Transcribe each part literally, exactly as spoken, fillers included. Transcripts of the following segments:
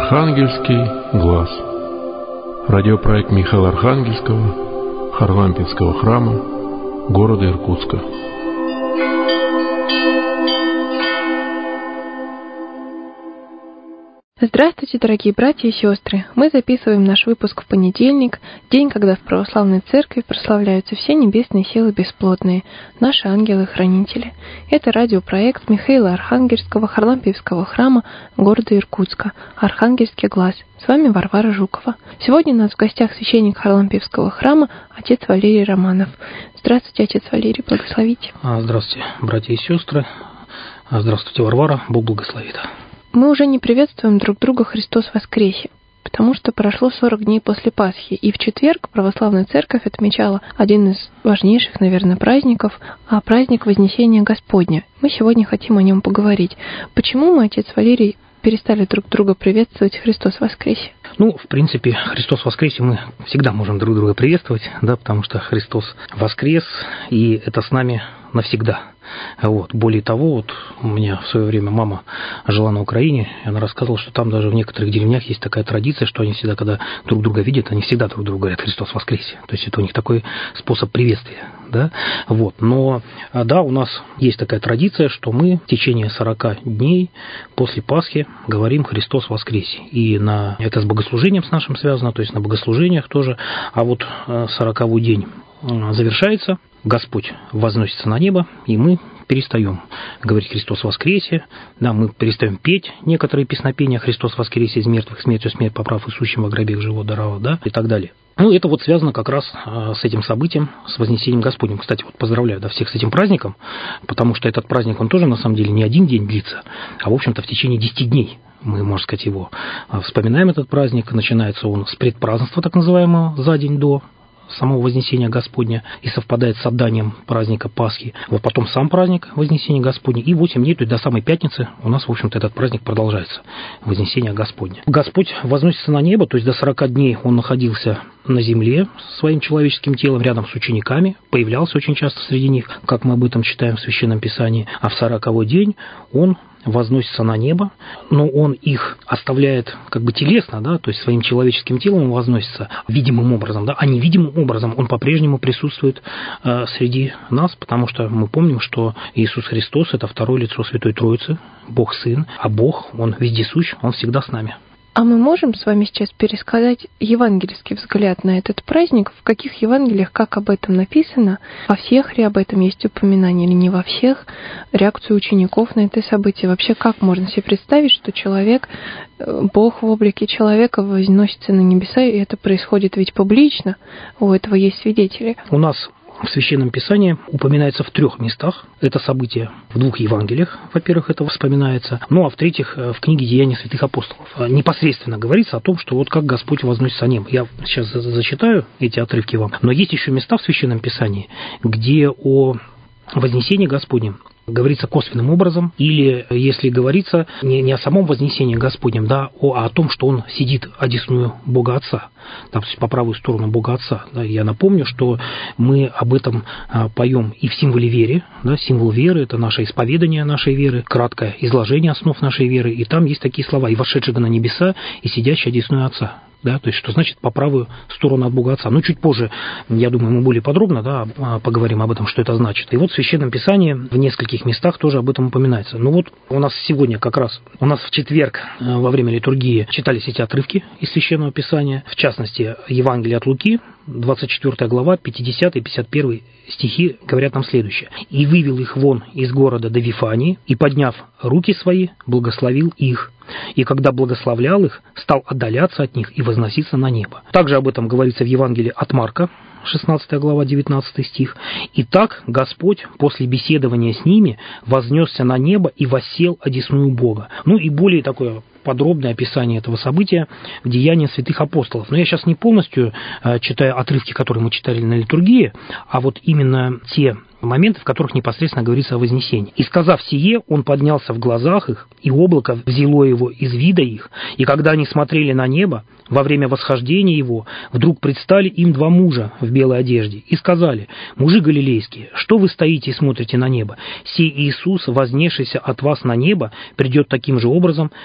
Архангельский глаз. Радиопроект Михаила Архангельского, Харлампевского храма, города Иркутска. Здравствуйте, дорогие братья и сестры! Мы записываем наш выпуск в понедельник, день, когда в православной церкви прославляются все небесные силы бесплотные, наши ангелы-хранители. Это радиопроект Михаила Архангельского, Харлампевского храма, города Иркутска, Архангельский глаз. С вами Варвара Жукова. Сегодня у нас в гостях священник Харлампевского храма, отец Валерий Романов. Здравствуйте, отец Валерий, благословите. Здравствуйте, братья и сестры. Здравствуйте, Варвара, Бог благословит. Мы уже не приветствуем друг друга «Христос воскресе», потому что прошло сорок дней после Пасхи, и в четверг православная церковь отмечала один из важнейших, наверное, праздников, а праздник Вознесения Господня. Мы сегодня хотим о нем поговорить. Почему мы, отец Валерий, перестали друг друга приветствовать «Христос воскресе»? Ну, в принципе, «Христос воскресе» мы всегда можем друг друга приветствовать, да, потому что Христос воскрес, и это с нами навсегда. Вот. Более того, вот у меня в свое время мама жила на Украине, и она рассказывала, что там даже в некоторых деревнях есть такая традиция, что они всегда, когда друг друга видят, они всегда друг другу говорят «Христос воскресе». То есть это у них такой способ приветствия. Да? Вот. Но да, у нас есть такая традиция, что мы в течение сорока дней после Пасхи говорим «Христос воскресе». И на, это с богослужением с нашим связано, то есть на богослужениях тоже. А вот сороковой день завершается, Господь возносится на небо, и мы перестаем говорить «Христос воскресе», да, мы перестаем петь некоторые песнопения «Христос воскресе из мертвых, смертью смерть поправ и сущим во гробе живот даровал», да, и так далее. Ну, это вот связано как раз с этим событием, с Вознесением Господним. Кстати, вот поздравляю, да, всех с этим праздником, потому что этот праздник, он тоже, на самом деле, не один день длится, а, в общем-то, в течение десяти дней мы, можно сказать, его вспоминаем, этот праздник. Начинается он с предпразднества, так называемого, за день до самого Вознесения Господня, и совпадает с отданием праздника Пасхи. Вот потом сам праздник Вознесения Господня, и восемь дней, то есть до самой пятницы у нас, в общем-то, этот праздник продолжается, Вознесение Господня. Господь возносится на небо, то есть до сорока дней он находился на земле своим человеческим телом, рядом с учениками, появлялся очень часто среди них, как мы об этом читаем в Священном Писании, а в сороковой день он возносится на небо, но он их оставляет как бы телесно, да, то есть своим человеческим телом он возносится видимым образом, да, а невидимым образом он по-прежнему присутствует э, среди нас, потому что мы помним, что Иисус Христос – это второе лицо Святой Троицы, Бог Сын, а Бог, Он вездесущ, Он всегда с нами. А мы можем с вами сейчас пересказать евангельский взгляд на этот праздник? В каких Евангелиях, как об этом написано? Во всех ли об этом есть упоминание или не во всех? Реакцию учеников на это событие? Вообще, как можно себе представить, что человек, Бог в облике человека возносится на небеса, и это происходит ведь публично? У этого есть свидетели. У нас в Священном Писании упоминается в трех местах это событие. В двух Евангелиях, во-первых, это вспоминается. Ну, а в-третьих, в книге «Деяния святых апостолов». Непосредственно говорится о том, что вот как Господь возносится на небо. Я сейчас зачитаю эти отрывки вам. Но есть еще места в Священном Писании, где о вознесении Господнем говорится косвенным образом, или если говорится не, не о самом вознесении Господнем, да, а о том, что он сидит одесную Бога Отца, да, то есть по правую сторону Бога Отца. Да. Я напомню, что мы об этом а, поем и в символе веры. Да, символ веры – это наше исповедание нашей веры, краткое изложение основ нашей веры, и там есть такие слова: «И вошедшего на небеса, и сидящий одесную Отца». Да, то есть, что значит по правую сторону от Бога Отца. Ну, чуть позже, я думаю, мы более подробно, да, поговорим об этом, что это значит. И вот в Священном Писании в нескольких местах тоже об этом упоминается. Ну вот у нас сегодня как раз, у нас в четверг во время литургии читались эти отрывки из Священного Писания, в частности, Евангелие от Луки, двадцать четвёртая глава, пятидесятый и пятьдесят первый стихи говорят нам следующее. «И вывел их вон из города до Вифании, и, подняв руки свои, благословил их. И когда благословлял их, стал отдаляться от них и возноситься на небо». Также об этом говорится в Евангелии от Марка, шестнадцатая глава, девятнадцатый стих. «И так Господь после беседования с ними вознесся на небо и воссел одесную Бога». Ну и более такое подробное описание этого события в Деяниях святых апостолов. Но я сейчас не полностью э, читаю отрывки, которые мы читали на литургии, а вот именно те моменты, в которых непосредственно говорится о вознесении. «И сказав сие, он поднялся в глазах их, и облако взяло его из вида их, и когда они смотрели на небо, во время восхождения его, вдруг предстали им два мужа в белой одежде, и сказали: мужи галилейские, что вы стоите и смотрите на небо? Сей Иисус, вознесшийся от вас на небо, придет таким же образом, как вы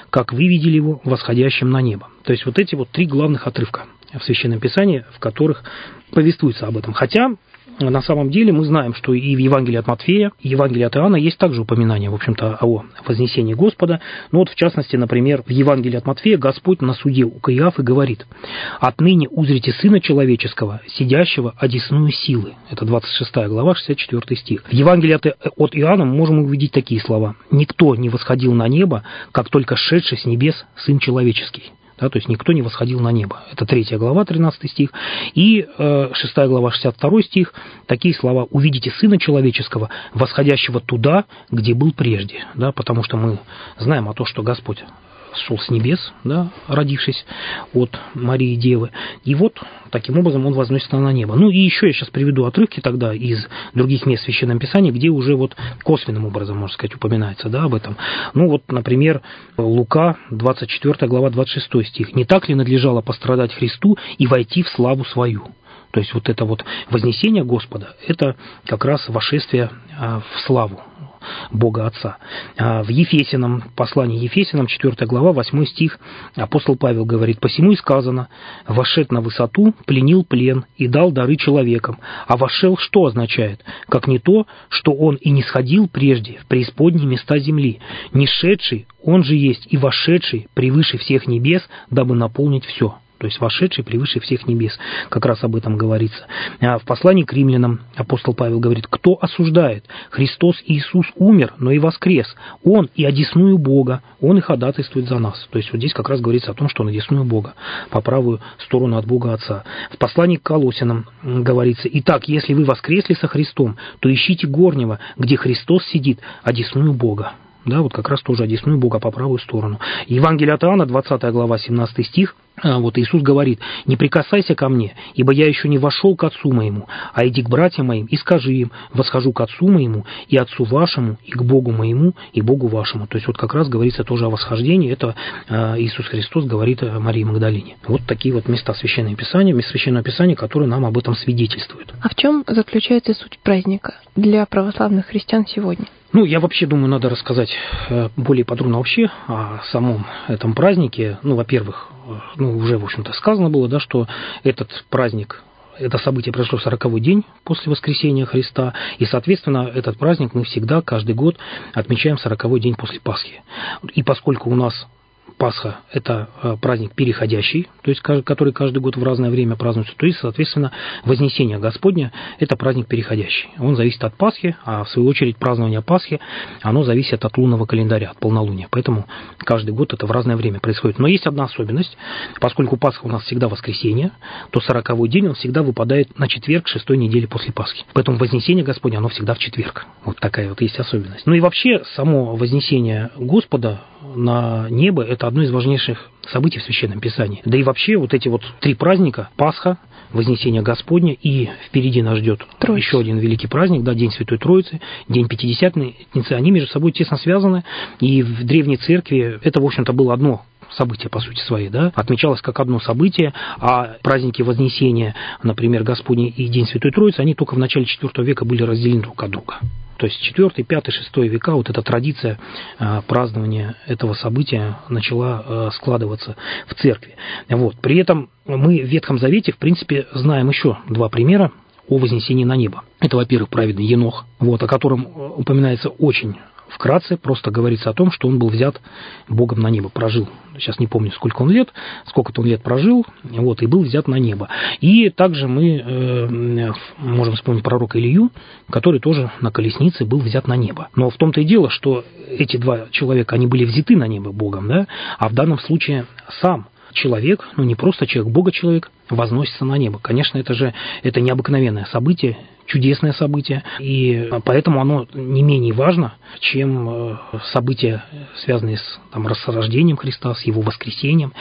видели его восходящим на небо. То есть вот эти вот три главных отрывка в Священном Писании, в которых повествуется об этом. Хотя на самом деле мы знаем, что и в Евангелии от Матфея, и в Евангелии от Иоанна есть также упоминание, в общем-то, о вознесении Господа. Ну вот, в частности, например, в Евангелии от Матфея Господь на суде у Каиафы говорит: «Отныне узрите Сына Человеческого, сидящего одесную силы». Это двадцать шестая глава, шестьдесят четвёртый стих. В Евангелии от, от Иоанна мы можем увидеть такие слова: «Никто не восходил на небо, как только сшедший с небес Сын Человеческий». Да, то есть никто не восходил на небо. Это третья глава, тринадцатый стих. И э, шестая глава, шестьдесят второй стих. Такие слова: «Увидите Сына Человеческого, восходящего туда, где был прежде». Да, потому что мы знаем о том, что Господь шел с небес, да, родившись от Марии Девы. И вот таким образом он возносится на небо. Ну и еще я сейчас приведу отрывки тогда из других мест в Священном Писании, где уже вот косвенным образом, можно сказать, упоминается, да, об этом. Ну вот, например, Лука, двадцать четвёртая глава, двадцать шестой стих. «Не так ли надлежало пострадать Христу и войти в славу свою?» То есть вот это вот вознесение Господа, это как раз вошествие в славу Бога Отца. В Ефесянам, послании Ефесянам, четвёртая глава, восьмой стих, апостол Павел говорит: «Посему и сказано: вошед на высоту, пленил плен и дал дары человекам». А вошел что означает? Как не то, что он и не сходил прежде в преисподние места земли, не шедший, он же есть и вошедший превыше всех небес, дабы наполнить все. То есть вошедший превыше всех небес. Как раз об этом говорится. В послании к римлянам апостол Павел говорит: «Кто осуждает? Христос Иисус умер, но и воскрес. Он и одесную Бога, Он и ходатайствует за нас». То есть вот здесь как раз говорится о том, что Он одесную Бога, по правую сторону от Бога Отца. В послании к Колоссянам говорится: «Итак, если вы воскресли со Христом, то ищите горнего, где Христос сидит, одесную Бога». Да, вот как раз тоже одесную Бога по правую сторону. Евангелие от Иоанна, двадцатая глава, семнадцатый стих. Вот Иисус говорит: «Не прикасайся ко мне, ибо я еще не вошел к Отцу моему, а иди к братьям моим и скажи им: восхожу к Отцу моему и Отцу вашему, и к Богу моему и Богу вашему». То есть вот как раз говорится тоже о восхождении. Это Иисус Христос говорит Марии Магдалине. Вот такие вот места Священного Писания, места Священного Писания, которые нам об этом свидетельствуют. А в чем заключается суть праздника для православных христиан сегодня? Ну, я вообще думаю, надо рассказать более подробно вообще о самом этом празднике. Ну, во-первых, ну, уже, в общем-то, сказано было, да, что этот праздник, это событие произошло в сороковой день после воскресения Христа, и, соответственно, этот праздник мы всегда, каждый год отмечаем сороковой день после Пасхи. И поскольку у нас Пасха – это праздник переходящий, то есть который каждый год в разное время празднуется, то есть, соответственно, Вознесение Господне – это праздник переходящий. Он зависит от Пасхи, а в свою очередь празднование Пасхи, оно зависит от лунного календаря, от полнолуния. Поэтому каждый год это в разное время происходит. Но есть одна особенность. Поскольку Пасха у нас всегда воскресенье, то сороковой день он всегда выпадает на четверг шестой недели после Пасхи. Поэтому Вознесение Господне, оно всегда в четверг. Вот такая вот есть особенность. Ну и вообще, само Вознесение Господа на небо – это одно из важнейших событий в Священном Писании. Да и вообще вот эти вот три праздника – Пасха, Вознесение Господне, и впереди нас ждет Троица. Еще один великий праздник, да, День Святой Троицы, День Пятидесятницы, они между собой тесно связаны, и в Древней Церкви это, в общем-то, было одно событие, по сути своей, да, отмечалось как одно событие, а праздники Вознесения, например, Господне и День Святой Троицы, они только в начале четвёртого века были разделены друг от друга. То есть четвёртый, пятый, шестой века вот эта традиция э, празднования этого события начала э, складываться в церкви. Вот. При этом мы в Ветхом Завете, в принципе, знаем еще два примера о вознесении на небо. Это, во-первых, праведный Енох, вот, о котором упоминается очень вкратце, просто говорится о том, что он был взят Богом на небо, прожил. Сейчас не помню, сколько он лет, сколько-то он лет прожил, вот, и был взят на небо. И также мы э, можем вспомнить пророка Илью, который тоже на колеснице был взят на небо. Но в том-то и дело, что эти два человека, они были взяты на небо Богом, да, а в данном случае сам человек, ну не просто человек, Бога-человек, возносится на небо. Конечно, это же это необыкновенное событие, чудесное событие, и поэтому оно не менее важно, чем события, связанные с там, рождением Христа, с Его воскресением,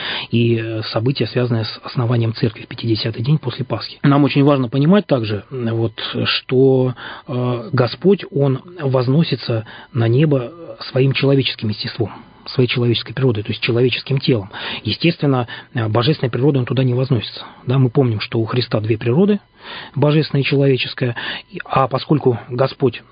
и события, связанные с основанием церкви в пятидесятый день после Пасхи. Нам очень важно понимать также, вот, что Господь, Он возносится на небо своим человеческим естеством, своей человеческой природой, то есть человеческим телом. Естественно, божественной природой он туда не возносится. Да, мы помним, что у Христа две природы, божественная и человеческая, а поскольку Господь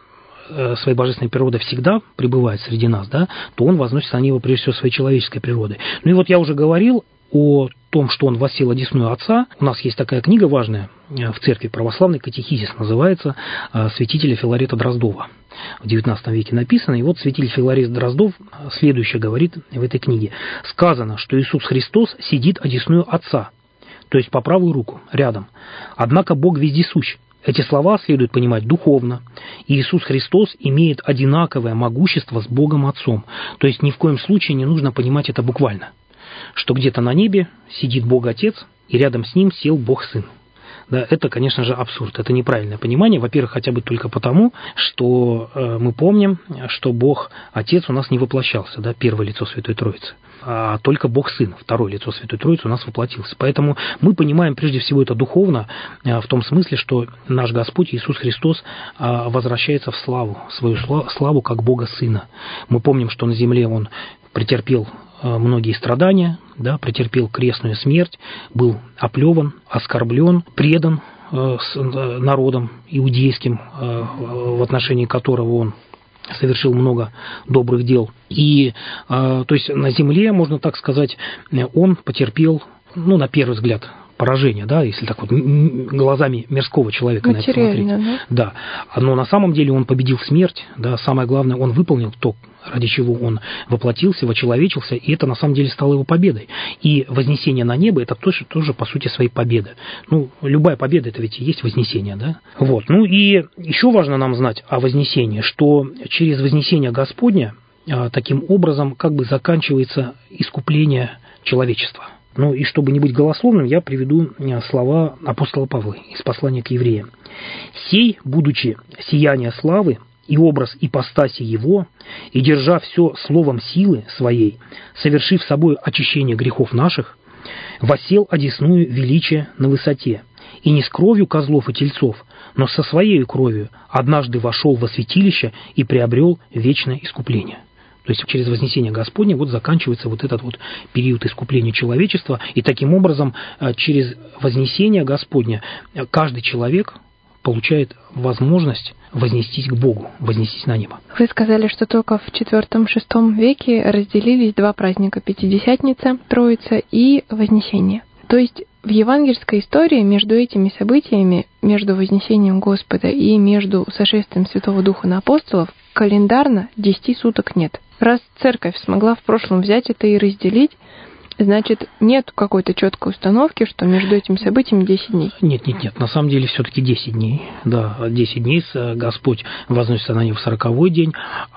своей божественной природой всегда пребывает среди нас, да, то он возносится на него прежде всего своей человеческой природой. Ну и вот я уже говорил о том, что он воссел одесную Отца. У нас есть такая книга важная в церкви православной, катехизис называется, святителя Филарета Дроздова. В девятнадцатом веке написано. И вот святитель Филарет Дроздов следующее говорит в этой книге. «Сказано, что Иисус Христос сидит одесную Отца, то есть по правую руку, рядом. Однако Бог вездесущ». Эти слова следует понимать духовно. И Иисус Христос имеет одинаковое могущество с Богом Отцом. То есть ни в коем случае не нужно понимать это буквально. Что где-то на небе сидит Бог Отец, и рядом с ним сел Бог Сын. Да, это, конечно же, абсурд. Это неправильное понимание. Во-первых, хотя бы только потому, что э, мы помним, что Бог Отец у нас не воплощался, да, первое лицо Святой Троицы, а только Бог Сын, второе лицо Святой Троицы у нас воплотился. Поэтому мы понимаем прежде всего это духовно, э, в том смысле, что наш Господь Иисус Христос э, возвращается в славу, свою славу как Бога Сына. Мы помним, что на земле Он претерпел многие страдания, да, претерпел крестную смерть, был оплеван, оскорблен, предан э, с народом иудейским, э, в отношении которого он совершил много добрых дел. И, э, то есть, на земле, можно так сказать, он потерпел, ну, на первый взгляд, поражение, да, если так вот глазами мирского человека на это смотреть. Да? Да. Но на самом деле он победил смерть, да, самое главное, он выполнил то, ради чего он воплотился, вочеловечился, и это на самом деле стало его победой. И вознесение на небо – это тоже, тоже по сути своей победы. Ну, любая победа – это ведь и есть вознесение, да? Вот. Ну и еще важно нам знать о вознесении, что через вознесение Господня таким образом как бы заканчивается искупление человечества. Ну и чтобы не быть голословным, я приведу слова апостола Павла из послания к евреям. «Сей, будучи сияние славы, и образ ипостаси его, и держа все словом силы своей, совершив собой очищение грехов наших, воссел одесную величие на высоте, и не с кровью козлов и тельцов, но со своей кровью однажды вошел во святилище и приобрел вечное искупление». То есть через вознесение Господне вот заканчивается вот этот вот период искупления человечества, и таким образом через вознесение Господне каждый человек получает возможность вознестись к Богу, вознестись на небо. Вы сказали, что только в четвёртом-шестом веке разделились два праздника: Пятидесятница, Троица и Вознесение. То есть в евангельской истории между этими событиями, между вознесением Господа и между сошествием Святого Духа на апостолов, календарно десяти суток нет. Раз церковь смогла в прошлом взять это и разделить, значит, нет какой-то четкой установки, что между этими событиями десять дней. Нет, нет, нет. На самом деле все-таки десять дней. Да, десять дней Господь возносится на него в сороковой день,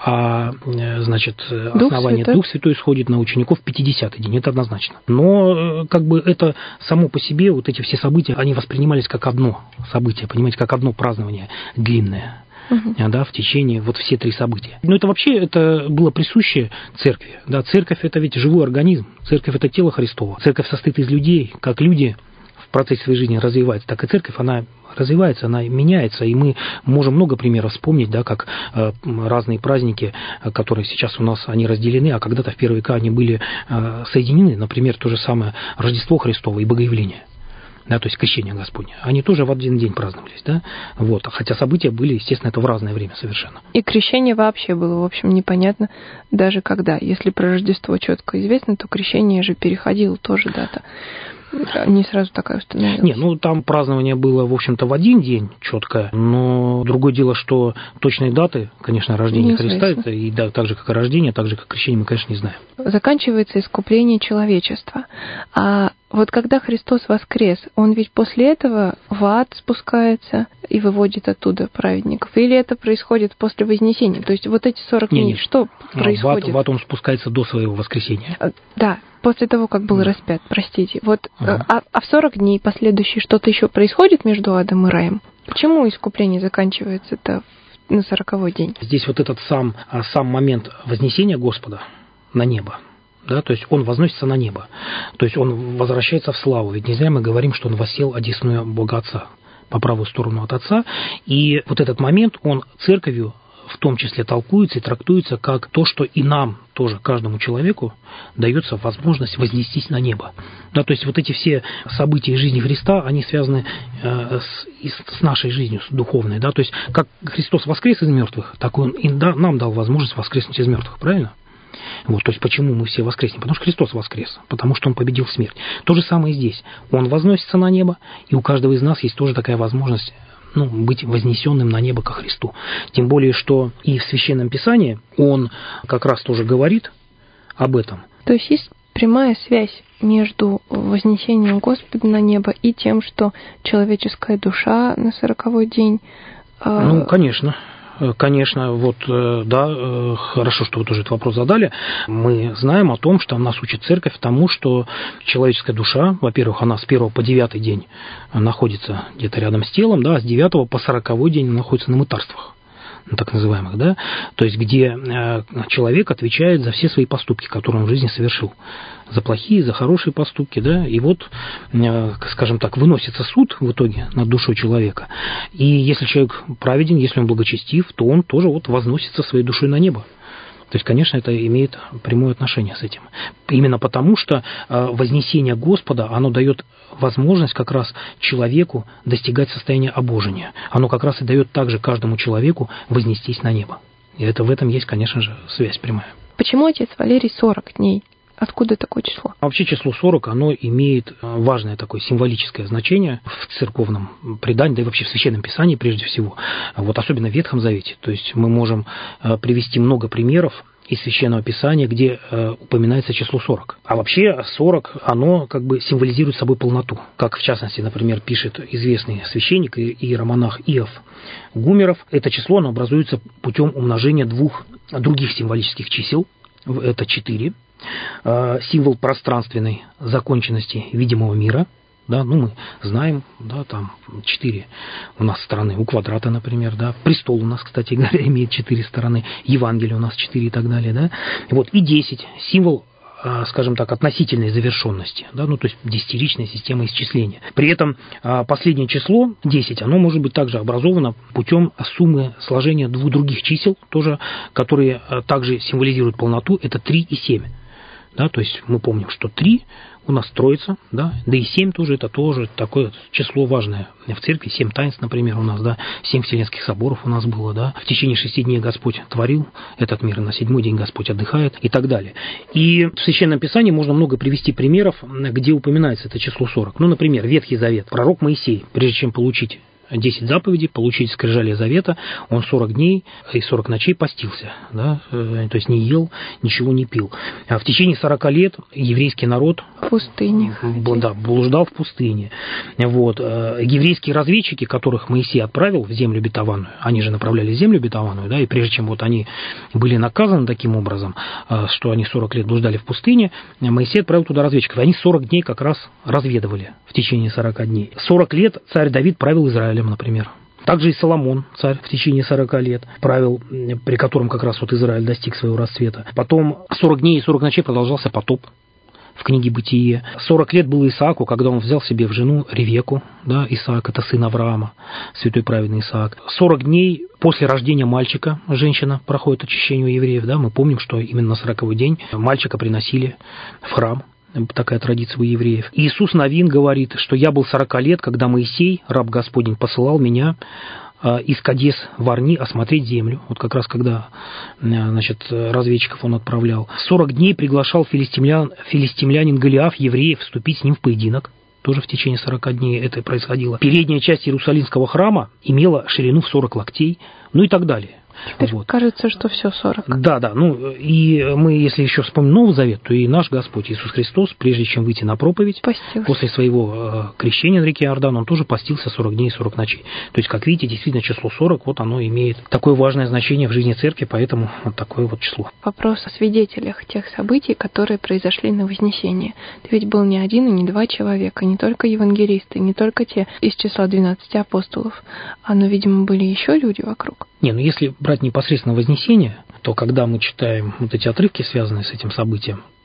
а, значит, Дух основание Святой. Дух Святой сходит на учеников в пятидесятый день. Это однозначно. Но как бы это само по себе, вот эти все события, они воспринимались как одно событие, понимаете, как одно празднование длинное. Uh-huh. Да, в течение вот все три события. Но это вообще это было присуще церкви. Да, церковь – это ведь живой организм. Церковь – это тело Христово. Церковь состоит из людей. Как люди в процессе своей жизни развиваются, так и церковь, она развивается, она меняется. И мы можем много примеров вспомнить, да, как э, разные праздники, которые сейчас у нас, они разделены, а когда-то в первые века они были э, соединены. Например, то же самое Рождество Христово и Богоявление. Да, то есть крещение Господне, они тоже в один день праздновались, да, вот, хотя события были, естественно, это в разное время совершенно. И крещение вообще было, в общем, непонятно даже когда. Если про Рождество четко известно, то крещение же переходило тоже дата. Не сразу такая установилась. Не, ну там празднование было, в общем-то, в один день четкое, но другое дело, что точные даты, конечно, рождения Христа, это и да, так же, как и рождение, так же, как и крещение, мы, конечно, не знаем. Заканчивается искупление человечества. А вот когда Христос воскрес, Он ведь после этого в ад спускается и выводит оттуда праведников? Или это происходит после Вознесения? То есть вот эти сорок дней, что происходит? В ад, в ад Он спускается до своего воскресения. Да, после того, как был распят, простите. Вот, uh-huh. а, а в сорок дней последующие что-то еще происходит между адом и раем? Почему искупление заканчивается-то на сороковой день? Здесь вот этот сам, сам момент вознесения Господа на небо, да, то есть он возносится на небо, то есть он возвращается в славу. Ведь не зря мы говорим, что он воссел одесную Бога Отца, по правую сторону от Отца, и вот этот момент он церковью в том числе толкуется и трактуется как то, что и нам тоже, каждому человеку, дается возможность вознестись на небо. Да, то есть вот эти все события жизни Христа, они связаны э, с, с нашей жизнью, с духовной. Да? То есть как Христос воскрес из мертвых, так Он и да, нам дал возможность воскреснуть из мертвых, правильно? Вот, то есть почему мы все воскреснем? Потому что Христос воскрес, потому что Он победил смерть. То же самое и здесь. Он возносится на небо, и у каждого из нас есть тоже такая возможность, ну, быть вознесенным на небо ко Христу. Тем более, что и в Священном Писании Он как раз тоже говорит об этом. То есть есть прямая связь между вознесением Господа на небо и тем, что человеческая душа на сороковой день... Ну, конечно. Конечно, вот, да, хорошо, что вы тоже этот вопрос задали. Мы знаем о том, что нас учит Церковь тому, что человеческая душа, во-первых, она с первого по девятый день находится где-то рядом с телом, да, а с девятого по сороковой день находится на мытарствах, так называемых, да, то есть где человек отвечает за все свои поступки, которые он в жизни совершил, за плохие, за хорошие поступки, да, и вот, скажем так, выносится суд в итоге над душой человека, и если человек праведен, если он благочестив, то он тоже вот возносится своей душой на небо. То есть, конечно, это имеет прямое отношение с этим. Именно потому, что вознесение Господа, оно дает возможность как раз человеку достигать состояния обожения. Оно как раз и дает также каждому человеку вознестись на небо. И это в этом есть, конечно же, связь прямая. Почему, отец Валерий, сорок дней? Откуда такое число? Вообще число сорок, оно имеет важное такое символическое значение в церковном предании, да и вообще в Священном Писании прежде всего, вот особенно в Ветхом Завете. То есть мы можем привести много примеров из Священного Писания, где э, упоминается число сорок. А вообще сорок, оно как бы символизирует собой полноту. Как, в частности, например, пишет известный священник и иеромонах Иов Гумеров, это число оно образуется путем умножения двух других символических чисел. Это четыре. Э, символ пространственной законченности видимого мира. Да, ну, мы знаем, да, там четыре у нас стороны, у квадрата, например, да, престол у нас, кстати говоря, имеет четыре стороны, Евангелие у нас четыре и так далее, да, вот, и десять, символ, скажем так, относительной завершенности, да, ну, то есть десятиричная система исчисления. При этом последнее число, десять, оно может быть также образовано путем суммы сложения двух других чисел, тоже, которые также символизируют полноту, это три и семь. Да, то есть мы помним, что три у нас троица, да, да и семь тоже, это тоже такое число важное в церкви, семь таинств, например, у нас, да, семь вселенских соборов у нас было, да, в течение шести дней Господь творил этот мир, на седьмой день Господь отдыхает и так далее. И в Священном Писании можно много привести примеров, где упоминается это число сорок. Ну, например, Ветхий Завет, пророк Моисей, прежде чем получить десять заповедей, получить скрижали завета, он сорок дней и сорок ночей постился, да, то есть не ел, ничего не пил. А в течение сорока лет еврейский народ в пустыне, да, блуждал в пустыне. Вот. Еврейские разведчики, которых Моисей отправил в землю обетованную, они же направляли в землю обетованную, да, и прежде чем вот они были наказаны таким образом, что они сорок лет блуждали в пустыне, Моисей отправил туда разведчиков, и они сорок дней как раз разведывали в течение сорока дней. сорок лет царь Давид правил Израилем, например. Также и Соломон, царь, в течение сорока лет правил, при котором как раз вот Израиль достиг своего расцвета. Потом сорок дней и сорок ночей продолжался потоп в книге «Бытие». сорок лет было Исааку, когда он взял себе в жену Ревеку, да, Исаак – это сын Авраама, святой праведный Исаак. сорок дней после рождения мальчика женщина проходит очищение у евреев, да, мы помним, что именно на сороковой день мальчика приносили в храм. Такая традиция у евреев. Иисус Навин говорит, что я был сорока лет, когда Моисей, раб Господень, посылал меня из Кадес в Арни осмотреть землю. Вот как раз когда, значит, разведчиков он отправлял. сорок дней приглашал филистимлян, филистимлянин Голиаф евреев вступить с ним в поединок. Тоже в течение сорока дней это происходило. Передняя часть Иерусалимского храма имела ширину в сорок локтей, ну и так далее. Теперь вот. Кажется, что все сорок. Да, да. Ну, и мы, если еще вспомним Новый Завет, то и наш Господь Иисус Христос, прежде чем выйти на проповедь, постился. После своего крещения на реке Иордан, он тоже постился сорок дней и сорок ночей. То есть, как видите, действительно число сорок, вот оно имеет такое важное значение в жизни церкви, поэтому вот такое вот число. Вопрос о свидетелях тех событий, которые произошли на Вознесении. Ты ведь был не один и не два человека, не только евангелисты, не только те из числа двенадцати апостолов, а, но, видимо, были еще люди вокруг. Не, ну если брать непосредственно Вознесение, то когда мы читаем вот эти отрывки, связанные с этим событием,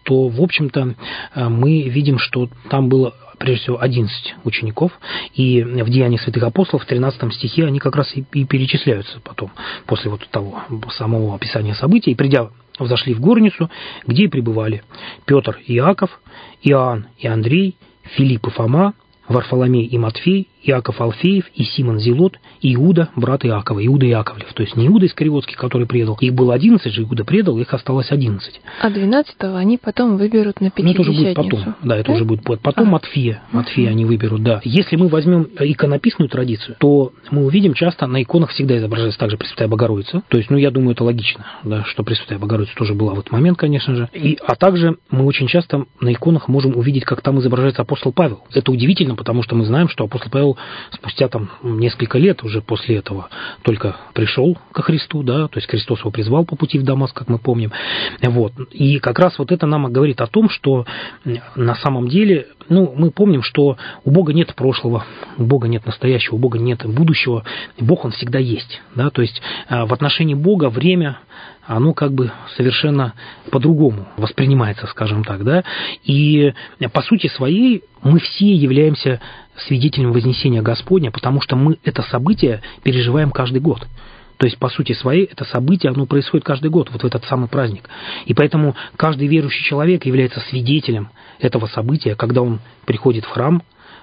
то, в общем-то, мы видим, что там было прежде всего одиннадцать учеников, и в Деяниях святых апостолов в тринадцатом стихе они как раз и, и перечисляются потом, после вот того самого описания событий, и придя, взошли в горницу, где и пребывали Петр и Иаков, Иоанн и Андрей, Филипп и Фома, Варфоломей и Матфей, Иаков Алфеев и Симон Зелот, и Иуда, брат Иакова, Иуда Яковлев. То есть не Иуда Искариотский, который предал. Их было одиннадцать же, Иуда предал, их осталось одиннадцать. А двенадцатого они потом выберут на Пятидесятницу. Ну, это уже будет потом. Да, это да? уже будет потом. А. Матфея. Матфея uh-huh. они выберут, да. Если мы возьмем иконописную традицию, то мы увидим часто на иконах всегда изображается также Пресвятая Богородица. То есть, ну, я думаю, это логично, да, что Пресвятая Богородица тоже была в этот момент, конечно же. И, а также мы очень часто на иконах можем увидеть, как там изображается апостол Павел. Это удивительно, потому что мы знаем, что апостол Павел спустя там несколько лет уже после этого только пришел ко Христу, да, то есть Христос его призвал по пути в Дамаск, как мы помним. Вот. И как раз вот это нам говорит о том, что на самом деле, ну, мы помним, что у Бога нет прошлого, у Бога нет настоящего, у Бога нет будущего, Бог, Он всегда есть, да, то есть в отношении Бога время, оно как бы совершенно по-другому воспринимается, скажем так, да, и по сути своей мы все являемся свидетелями вознесения Господня, потому что мы это событие переживаем каждый год. То есть, по сути своей, это событие, оно происходит каждый год, вот в этот самый праздник. И поэтому каждый верующий человек является свидетелем этого события, когда он приходит в храм,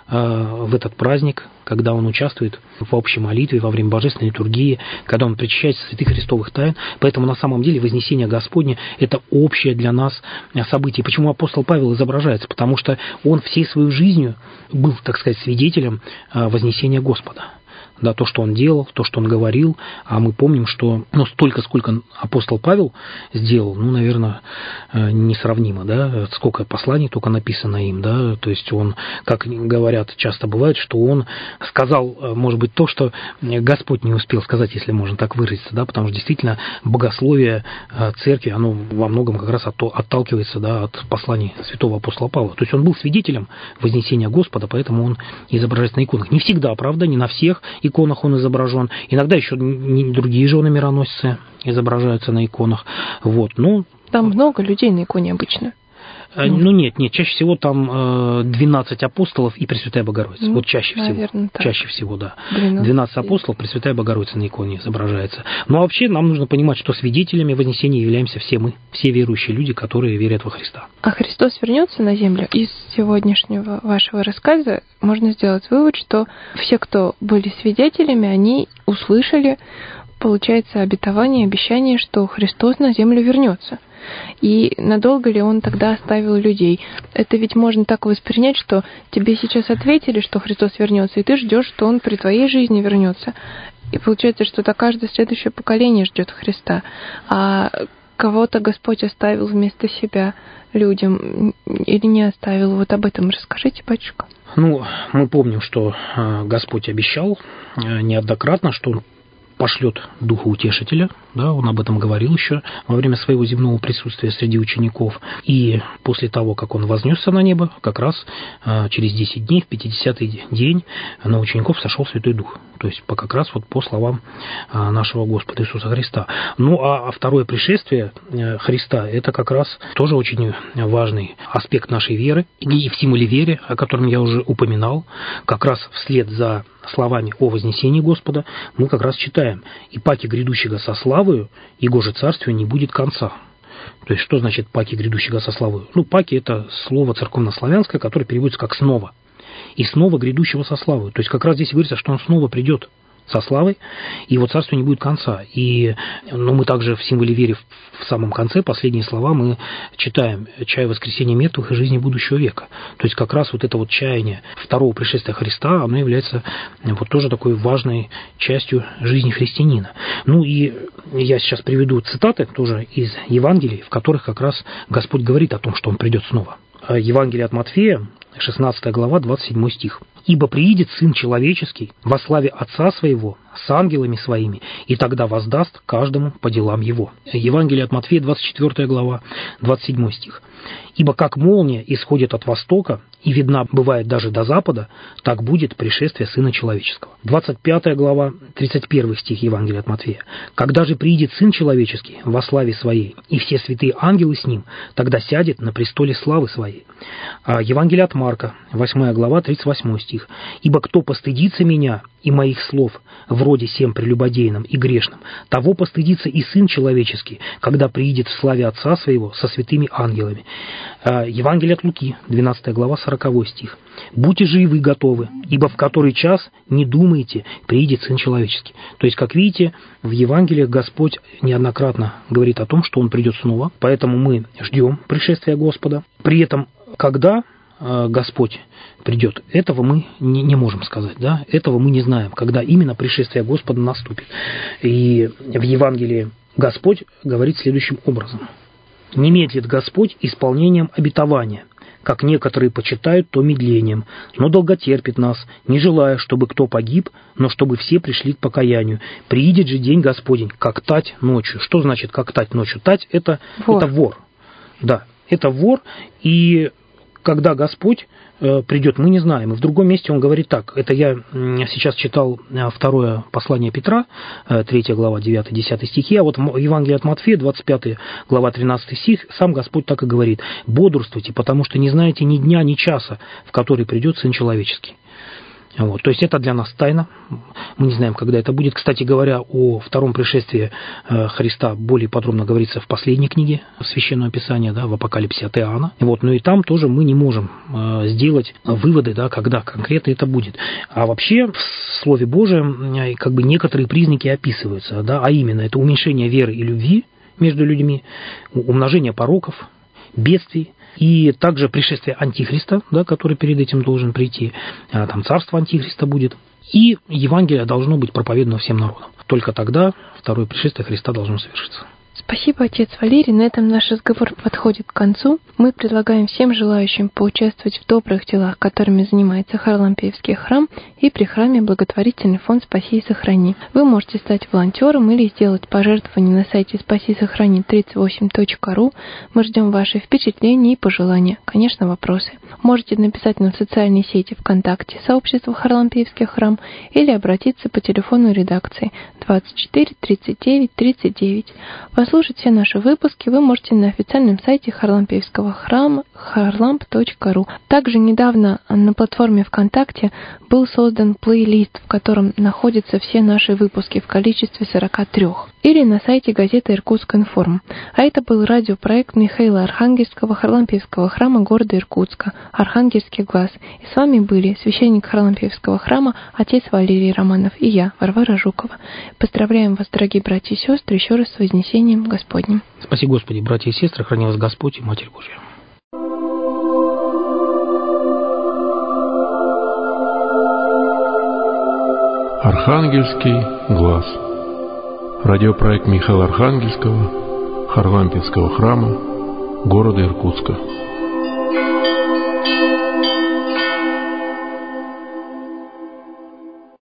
в этот праздник, когда он участвует в общей молитве, во время божественной литургии, когда он причащается святых христовых тайн. Поэтому на самом деле вознесение Господне – это общее для нас событие. Почему апостол Павел изображается? Потому что он всей своей жизнью был, так сказать, свидетелем вознесения Господа. Да, то, что он делал, то, что он говорил, а мы помним, что ну, столько, сколько апостол Павел сделал, ну, наверное, несравнимо, да, сколько посланий только написано им, да, то есть он, как говорят, часто бывает, что он сказал, может быть, то, что Господь не успел сказать, если можно так выразиться, да, потому что действительно богословие церкви, оно во многом как раз отталкивается, да, от посланий святого апостола Павла, то есть он был свидетелем вознесения Господа, поэтому он изображается на иконах. Не всегда, правда, не на всех иконах он изображен. Иногда еще другие жены мироносцы изображаются на иконах. Вот, ну, там много людей на иконе обычно. Ну нет, нет, чаще всего там двенадцать апостолов и Пресвятая Богородица. Ну, вот чаще всего. Так. Чаще всего, да. двенадцать апостолов, Пресвятая Богородица на иконе изображается. Но вообще нам нужно понимать, что свидетелями вознесения являемся все мы, все верующие люди, которые верят во Христа. А Христос вернется на землю? Из сегодняшнего вашего рассказа можно сделать вывод, что все, кто были свидетелями, они услышали, получается, обетование, обещание, что Христос на землю вернется. И надолго ли он тогда оставил людей? Это ведь можно так воспринять, что тебе сейчас ответили, что Христос вернется, и ты ждешь, что он при твоей жизни вернется. И получается, что то каждое следующее поколение ждет Христа. А кого-то Господь оставил вместо себя людям или не оставил? Вот об этом расскажите, батюшка. Ну, мы помним, что Господь обещал неоднократно, что он пошлет Духа Утешителя, да, он об этом говорил еще во время своего земного присутствия среди учеников. И после того, как он вознесся на небо, как раз через десять дней, в пятидесятый день, на учеников сошел Святой Дух. То есть по, как раз вот по словам нашего Господа Иисуса Христа. Ну, а второе пришествие Христа – это как раз тоже очень важный аспект нашей веры. И в символе веры, о котором я уже упоминал, как раз вслед за словами о вознесении Господа мы как раз читаем: «И паки грядущего со славою, его же царствию не будет конца». То есть что значит паки грядущего со славою? Ну, паки – это слово церковнославянское, которое переводится как «снова». И снова грядущего со славой. То есть как раз здесь говорится, что он снова придет со славой, и его царству не будет конца. И ну, мы также в символе веры в самом конце, последние слова мы читаем: «Чая воскресения мертвых и жизни будущего века». То есть как раз вот это вот чаяние второго пришествия Христа, оно является вот тоже такой важной частью жизни христианина. Ну и я сейчас приведу цитаты тоже из Евангелий, в которых как раз Господь говорит о том, что Он придет снова. Евангелие от Матфея, шестнадцатая глава, двадцать седьмой стих. Ибо приидет Сын Человеческий во славе Отца Своего с ангелами Своими, и тогда воздаст каждому по делам его». Евангелие от Матфея, двадцать четвёртая глава, двадцать седьмой стих. «Ибо как молния исходит от востока и видна бывает даже до запада, так будет пришествие Сына Человеческого». двадцать пятая глава, тридцать первый стих Евангелия от Матфея. «Когда же приидет Сын Человеческий во славе Своей, и все святые ангелы с Ним, тогда сядет на престоле славы Своей». Евангелие от Марка, восьмая глава, тридцать восьмой стих. «Ибо кто постыдится Меня и моих слов вроде сем прелюбодейным и грешным, того постыдится и Сын Человеческий, когда приидет в славе Отца Своего со святыми ангелами». Евангелие от Луки, двенадцатая глава, сороковой стих. «Будьте же и вы готовы, ибо в который час, не думайте, приидет Сын Человеческий». То есть, как видите, в Евангелиях Господь неоднократно говорит о том, что Он придет снова, поэтому мы ждем пришествия Господа. При этом, когда Господь придет, этого мы не, не можем сказать, да? Этого мы не знаем, когда именно пришествие Господа наступит. И в Евангелии Господь говорит следующим образом: «Не медлит Господь исполнением обетования, как некоторые почитают то медлением, но долготерпит нас, не желая, чтобы кто погиб, но чтобы все пришли к покаянию. Приидет же день Господень, как тать ночью». Что значит «как тать ночью»? Тать – это вор. это вор. Да, это вор, и когда Господь э, придет, мы не знаем. И в другом месте Он говорит так. Это я сейчас читал второе послание Петра, э, третья глава, девятый-десятый стихи, а вот в Евангелии от Матфея, двадцать пятая глава, тринадцатый стих, сам Господь так и говорит: «Бодрствуйте, потому что не знаете ни дня, ни часа, в который придет Сын Человеческий». Вот. То есть это для нас тайна. Мы не знаем, когда это будет. Кстати говоря, о втором пришествии Христа более подробно говорится в последней книге Священного Писания, да, в Апокалипсе от Иоанна. Вот. Но и там тоже мы не можем сделать выводы, да, когда конкретно это будет. А вообще в Слове Божьем как бы некоторые признаки описываются, да, а именно это уменьшение веры и любви между людьми, умножение пороков, бедствий, и также пришествие Антихриста, да, который перед этим должен прийти, там царство Антихриста будет, и Евангелие должно быть проповедано всем народам. Только тогда второе пришествие Христа должно совершиться. Спасибо, отец Валерий. На этом наш разговор подходит к концу. Мы предлагаем всем желающим поучаствовать в добрых делах, которыми занимается Харлампиевский храм, и при храме благотворительный фонд «Спаси и сохрани». Вы можете стать волонтером или сделать пожертвование на сайте спаси сохрани тридцать восемь точка ру. Мы ждем ваши впечатления и пожелания, конечно, вопросы. Можете написать нам в социальной сети ВКонтакте сообщество Харлампиевский храм или обратиться по телефону редакции двадцать четыре тридцать девять тридцать девять. Послушать все наши выпуски вы можете на официальном сайте Харлампиевского храма харламп точка ру. Также недавно на платформе ВКонтакте был создан плейлист, в котором находятся все наши выпуски в количестве сорока трёх. Или на сайте газеты «Иркутск-Информ». А это был радиопроект Михаила Архангельского Харлампиевского храма города Иркутска «Архангельский глаз». И с вами были священник Харлампиевского храма отец Валерий Романов и я, Варвара Жукова. Поздравляем вас, дорогие братья и сестры, еще раз с Вознесением Господним. Спаси Господи, братья и сестры, храни вас Господь и Матерь Божья. Архангельский глаз. Радиопроект Михаила Архангельского Харлампиевского храма города Иркутска.